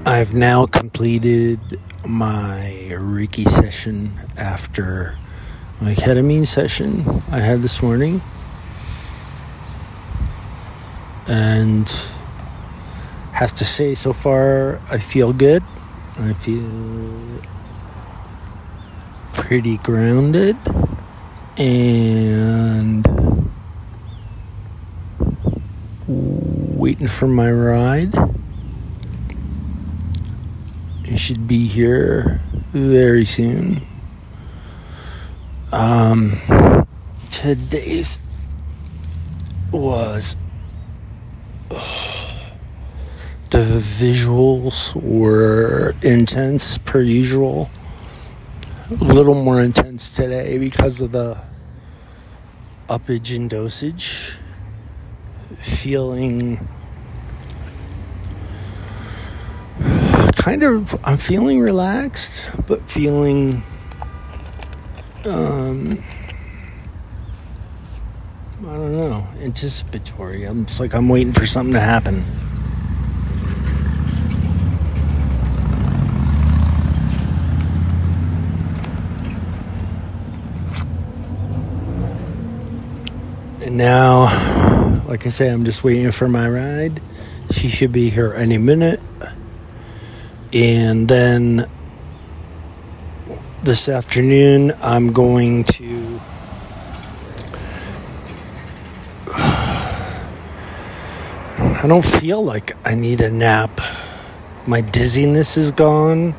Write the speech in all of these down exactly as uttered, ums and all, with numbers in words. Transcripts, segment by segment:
I've now completed my Reiki session after my ketamine session I had this morning. And have to say, so far, I feel good. I feel pretty grounded. And waiting for my ride. It should be here very soon. Um, today's was uh, the visuals were intense per usual. A little more intense today because of the uppage in dosage. Feeling kind of, I'm feeling relaxed, but feeling, um, I don't know, anticipatory. I'm it's like I'm waiting for something to happen. And now, like I say, I'm just waiting for my ride. She should be here any minute. And then this afternoon, I'm going to I don't feel like I need a nap. My dizziness is gone.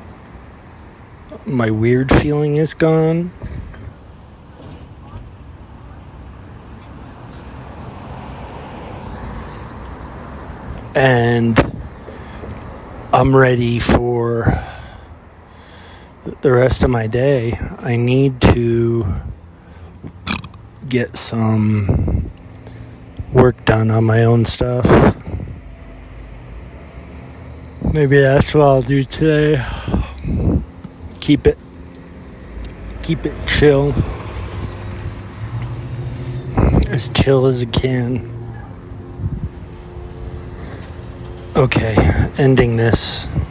My weird feeling is gone. And I'm ready for the rest of my day. I need to get some work done on my own stuff. Maybe that's what I'll do today. Keep it, keep it chill. As chill as it can. Okay, ending this.